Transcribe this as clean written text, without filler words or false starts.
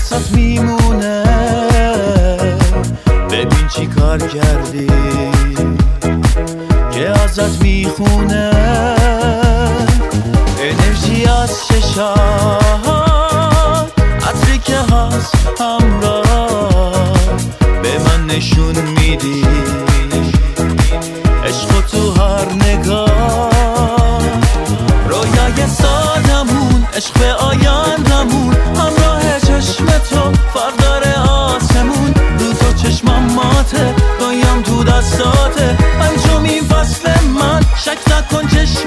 واسات میمونه. ببین چی کار کردی که ازت میخونه. انرژی از چشات، عطری که هست همراه به من نشون میدی. عشق تو هر نگاه، رویای سادمون، عشق به آیندمون، همراه چشم تو فردار آسمون. رو تو چشمم ماته، دایم تو دستاته، پنجمین فصل من، شک نکن چشم